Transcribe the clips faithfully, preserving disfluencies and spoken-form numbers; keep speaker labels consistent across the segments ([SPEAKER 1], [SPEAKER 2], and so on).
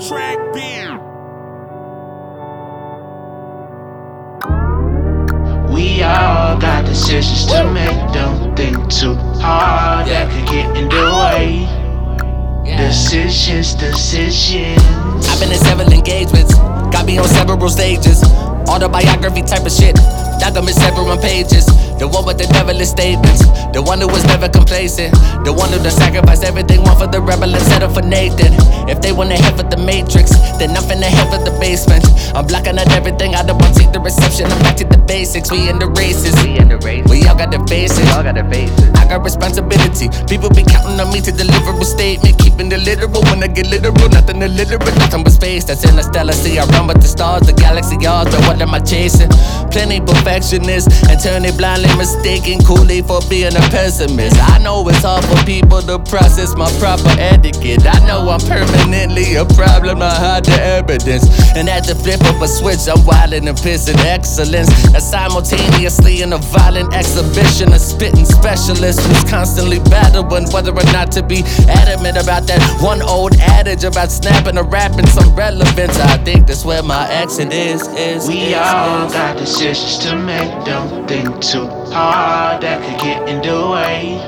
[SPEAKER 1] Track beer.
[SPEAKER 2] We all got decisions to make. Don't think too hard, that could get in the way. Decisions, decisions.
[SPEAKER 3] I've been in several engagements, got me on several stages. Autobiography type of shit, document several pages. The one with the devilish statements, the one who was never complacent, the one who done sacrificed everything, one for the rebel and settle for Nathan. If they wanna head for the matrix, then I'm finna head for the basement. I'm blocking out everything, I don't want to take the reception. I'm back to the basics, we in the races. We in the race. We all got the faces. All got the faces. I got responsibility. People be counting on me to deliver a statement, keeping it literal when I get literal. Nothing illiterate, nothing but space that's interstellar. See, I run with the stars, the galaxy yards, but what am I chasing? Plenty perfectionists and turn it blindly mistaken Kool-Aid for being a pessimist. I know it's hard for people to process my proper etiquette. I know I'm permanently a problem, I hide the evidence. And at the flip of a switch, I'm wildin' and pissing excellence. And simultaneously in a violent exhibition, a spitting specialist who's constantly battling whether or not to be adamant about that one old adage about snapping or rapping some relevance. I think that's where my accent is. is
[SPEAKER 2] We
[SPEAKER 3] is,
[SPEAKER 2] all
[SPEAKER 3] is.
[SPEAKER 2] got decisions to make. Don't think too hard, that could get in the way.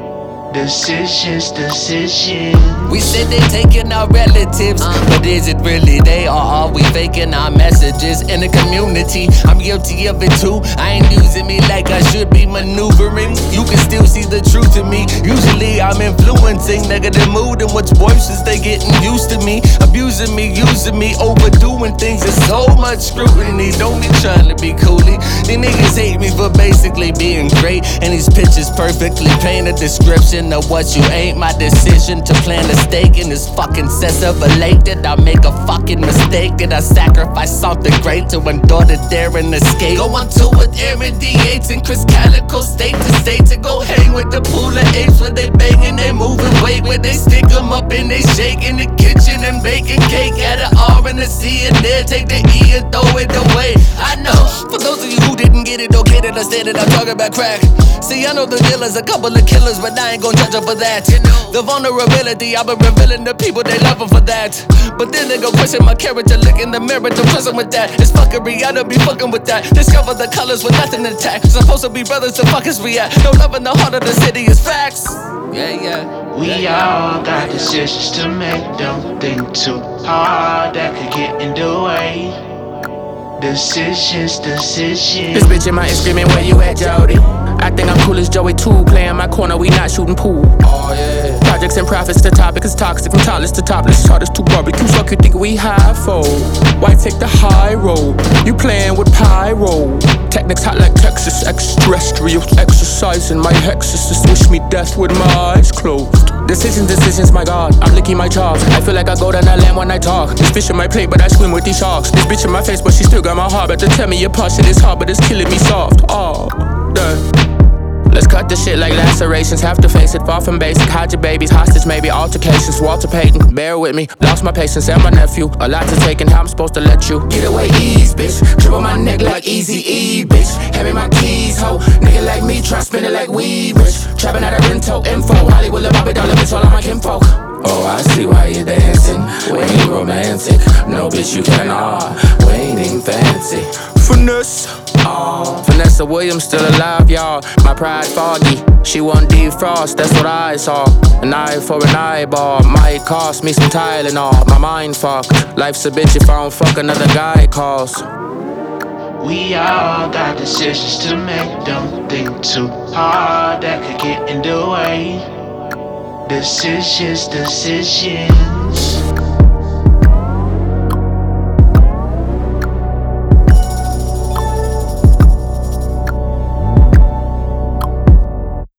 [SPEAKER 2] Decisions, decisions.
[SPEAKER 3] We said they taking our relatives, but is it really they, or are we faking our messages in the community? I'm guilty of it too. I ain't using me like I should be maneuvering. You can still see the truth in me. Usually I'm influencing negative mood, and what's worse is they getting used to me, abusing me, using me, overdoing things. There's so much scrutiny. Don't be trying to be coolie. These niggas hate me for basically being great, and these pictures perfectly paint a description of what you ain't. My decision to plan a stake in this fucking sense of elated. I make a fucking mistake and I sacrifice something great to endure the dare and escape. Go on tour with irradiating Chris Calico, state to state, to go hang with the pool of apes where they banging, they moving weight, where they stick them up and they shake in the kitchen and baking cake at an R and a C, and then take the E and throw it away. I know, for those of you who didn't get it, don't get it, understand it, I'm talking about crack. See, I know the dealers, a couple of killers, but I ain't gon' judge them for that. You know, the vulnerability, I've been revealing to people, they love them for that. But then they go question my character, look in the mirror, don't trust them with that. It's fuckery, I don't be fucking with that. Discover the colors with nothing to attack. Supposed to be brothers, the fuckers we at. No love in the heart of the city is facts. Yeah, yeah.
[SPEAKER 2] We all got decisions to make. Don't think too hard, that could get in the way. Decisions, decisions.
[SPEAKER 4] This bitch in my ear screaming, where you at, Jody? I think I'm cool as Joey too. Playing my corner, we not shooting pool. Oh yeah. Projects and profits, the topic is toxic. From topless to topless, hardest to barbecue. Fuck you think we high for? Why take the high road? You playing with pyro. Technics hot like Texas, extraterrestrial. Exercising my hexes, wish me death with my eyes closed. Decisions, decisions, my God, I'm licking my chops. I feel like I go down that land when I talk. This fish in my plate, but I swim with these sharks. This bitch in my face, but she still got my heart. Better tell me apart, shit is hard, but it's killing me soft. Oh, damn. Let's cut this shit like lacerations. Have to face it, far from basic. Hide your babies, hostage maybe, altercations. Walter Payton, bear with me. Lost my patience and my nephew. A lot to take, and how I'm supposed to let you get away ease, bitch. Dribble my neck like Easy-E, bitch. Hand me my keys, ho. Nigga like me, try spin it like weed, bitch. Trapping out of rental info. Hollywood, lil' Bobby, dollar, bitch, all of my kinfolk. Oh, I see why you're dancing. We ain't romantic. No, bitch, you cannot. We ain't even fancy. Finesse. Oh, Vanessa Williams still alive, y'all. My pride foggy. She won't defrost, that's what I saw. An eye for an eyeball. Might cost me some Tylenol. My mind fucked. Life's a bitch if I don't fuck another guy calls.
[SPEAKER 2] We all got decisions to make. Don't think too hard, that could get in the way. Decisions, decisions.